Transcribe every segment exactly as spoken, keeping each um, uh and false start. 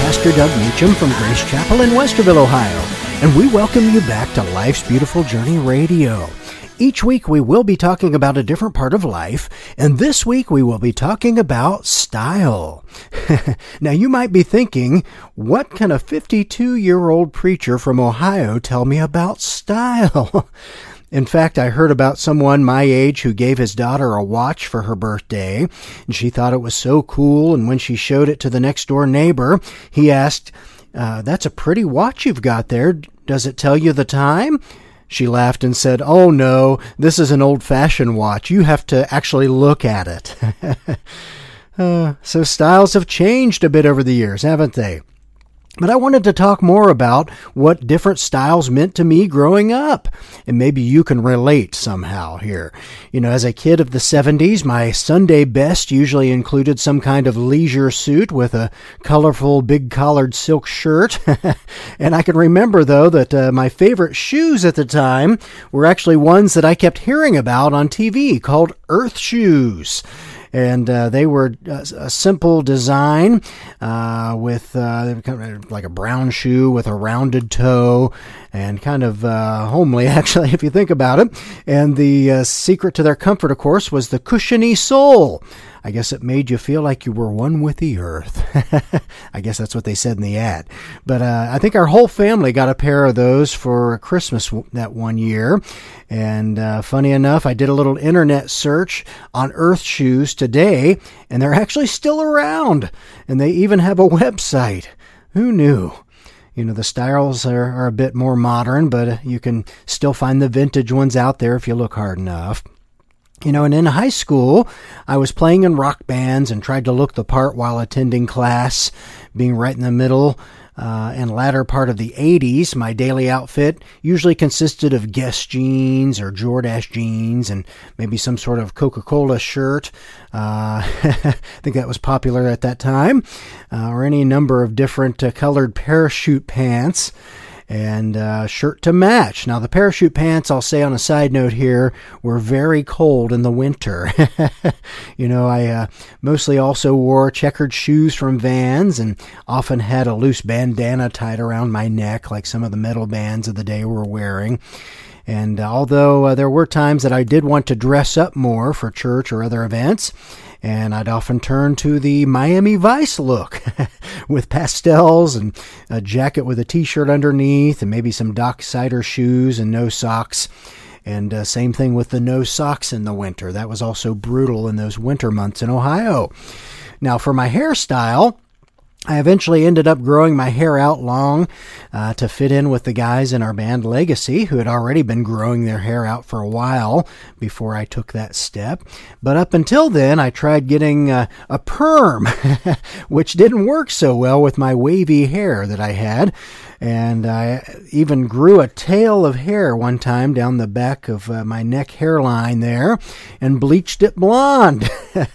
Pastor Doug Meacham from Grace Chapel in Westerville, Ohio, and we welcome you back to Life's Beautiful Journey Radio. Each week we will be talking about a different part of life, and this week we will be talking about style. Now you might be thinking, what can a fifty-two-year-old preacher from Ohio tell me about style? In fact, I heard about someone my age who gave his daughter a watch for her birthday, and she thought it was so cool, and when she showed it to the next-door neighbor, he asked, uh, that's a pretty watch you've got there. Does it tell you the time? She laughed and said, oh no, this is an old-fashioned watch. You have to actually look at it. uh, so styles have changed a bit over the years, haven't they? But I wanted to talk more about what different styles meant to me growing up. And maybe you can relate somehow here. You know, as a kid of the seventies, my Sunday best usually included some kind of leisure suit with a colorful big collared silk shirt. And I can remember, though, that uh, my favorite shoes at the time were actually ones that I kept hearing about on T V called Earth shoes. And uh, they were uh, a simple design uh, with uh, kind of like a brown shoe with a rounded toe and kind of uh, homely, actually, if you think about it. And the uh, secret to their comfort, of course, was the cushiony sole. I guess it made you feel like you were one with the earth. I guess that's what they said in the ad. But uh, I think our whole family got a pair of those for Christmas that one year. And uh, funny enough, I did a little internet search on Earth shoes today, and they're actually still around. And they even have a website. Who knew? You know, the styles are, are a bit more modern, but you can still find the vintage ones out there if you look hard enough. You know, and in high school, I was playing in rock bands and tried to look the part while attending class, being right in the middle uh, and latter part of the eighties. My daily outfit usually consisted of Guess jeans or Jordache jeans and maybe some sort of Coca-Cola shirt. Uh, I think that was popular at that time, uh, or any number of different uh, colored parachute pants. And uh, shirt to match. Now, the parachute pants, I'll say on a side note here, were very cold in the winter. You know, I uh, mostly also wore checkered shoes from Vans and often had a loose bandana tied around my neck like some of the metal bands of the day were wearing. And uh, although uh, there were times that I did want to dress up more for church or other events, and I'd often turn to the Miami Vice look with pastels and a jacket with a t-shirt underneath and maybe some Doc Sider shoes and no socks. And uh, same thing with the no socks in the winter. That was also brutal in those winter months in Ohio. Now, for my hairstyle, I eventually ended up growing my hair out long uh, to fit in with the guys in our band Legacy, who had already been growing their hair out for a while before I took that step. But up until then, I tried getting uh, a perm, which didn't work so well with my wavy hair that I had. And I even grew a tail of hair one time down the back of uh, my neck hairline there and bleached it blonde.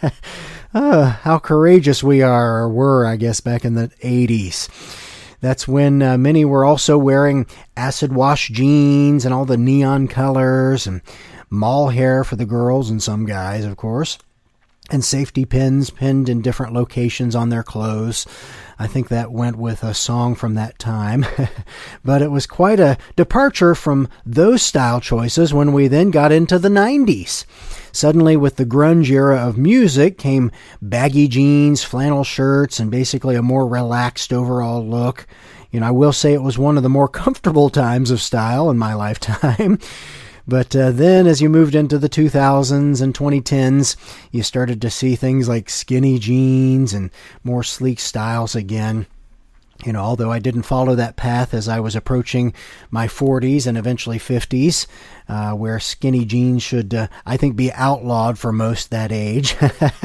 Uh, how courageous we are, or were, I guess, back in the eighties. That's when uh, many were also wearing acid wash jeans and all the neon colors and mall hair for the girls and some guys, of course, and safety pins pinned in different locations on their clothes. I think that went with a song from that time. But it was quite a departure from those style choices when we then got into the nineties. Suddenly, with the grunge era of music, came baggy jeans, flannel shirts, and basically a more relaxed overall look. You know, I will say it was one of the more comfortable times of style in my lifetime. But uh, then as you moved into the two thousands and twenty tens, you started to see things like skinny jeans and more sleek styles again. You know, although I didn't follow that path as I was approaching my forties and eventually fifties, uh, where skinny jeans should, uh, I think, be outlawed for most that age.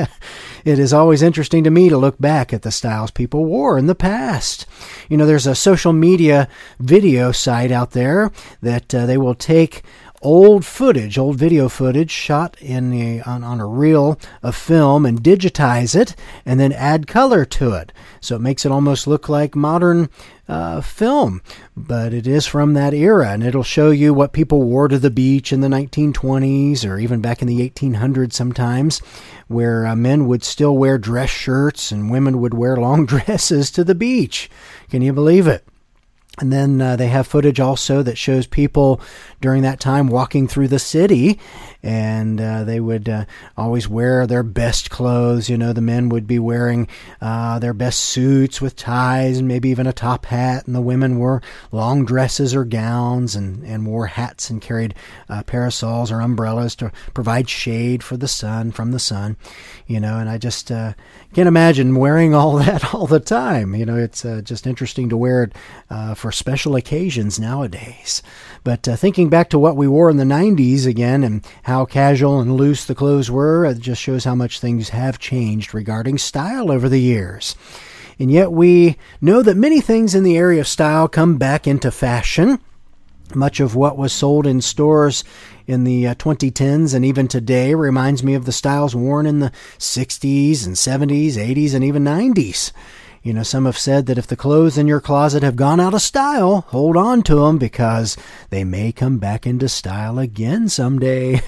It is always interesting to me to look back at the styles people wore in the past. You know, there's a social media video site out there that uh, they will take old footage, old video footage shot in a, on, on a reel of film and digitize it and then add color to it. So it makes it almost look like modern uh, film, but it is from that era, and it'll show you what people wore to the beach in the nineteen twenties or even back in the eighteen hundreds sometimes, where uh, men would still wear dress shirts and women would wear long dresses to the beach. Can you believe it? And then uh, they have footage also that shows people during that time walking through the city, and uh, they would uh, always wear their best clothes. You know, the men would be wearing uh, their best suits with ties and maybe even a top hat, and the women wore long dresses or gowns and, and wore hats and carried uh, parasols or umbrellas to provide shade for the sun, from the sun, you know, and I just uh, can't imagine wearing all that all the time. You know, it's uh, just interesting to wear it uh, for special occasions nowadays. But uh, thinking back to what we wore in the nineties again and how casual and loose the clothes were, it just shows how much things have changed regarding style over the years. And yet we know that many things in the area of style come back into fashion. Much of what was sold in stores in the uh, twenty tens and even today reminds me of the styles worn in the sixties and seventies, eighties, and even nineties. You know, some have said that if the clothes in your closet have gone out of style, hold on to them because they may come back into style again someday.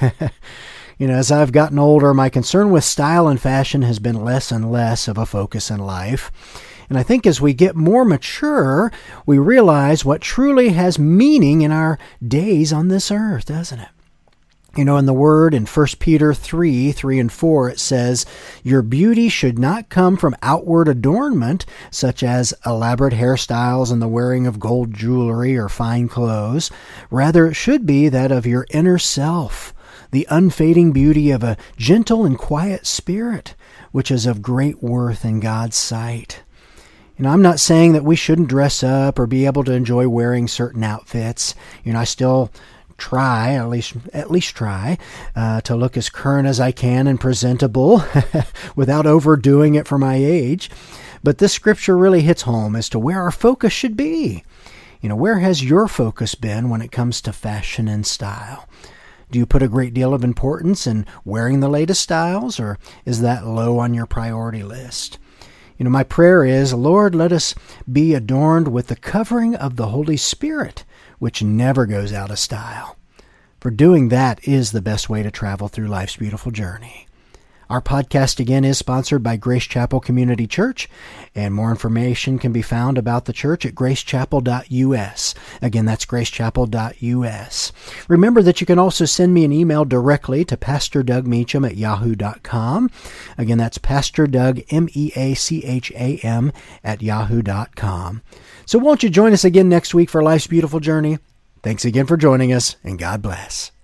You know, as I've gotten older, my concern with style and fashion has been less and less of a focus in life. And I think as we get more mature, we realize what truly has meaning in our days on this earth, doesn't it? You know, in the Word, in First Peter three, three and four, it says, "Your beauty should not come from outward adornment, such as elaborate hairstyles and the wearing of gold jewelry or fine clothes. Rather, it should be that of your inner self, the unfading beauty of a gentle and quiet spirit, which is of great worth in God's sight." You know, I'm not saying that we shouldn't dress up or be able to enjoy wearing certain outfits. You know, I still try, at least at least try, uh, to look as current as I can and presentable without overdoing it for my age. But this scripture really hits home as to where our focus should be. You know, where has your focus been when it comes to fashion and style? Do you put a great deal of importance in wearing the latest styles, or is that low on your priority list? You know, my prayer is, Lord, let us be adorned with the covering of the Holy Spirit, which never goes out of style. For doing that is the best way to travel through life's beautiful journey. Our podcast, again, is sponsored by Grace Chapel Community Church, and more information can be found about the church at grace chapel dot u s. Again, that's grace chapel dot u s. Remember that you can also send me an email directly to Pastor Doug Meacham at yahoo dot com. Again, that's Pastor Doug, M E A C H A M, at yahoo dot com. So won't you join us again next week for Life's Beautiful Journey? Thanks again for joining us, and God bless.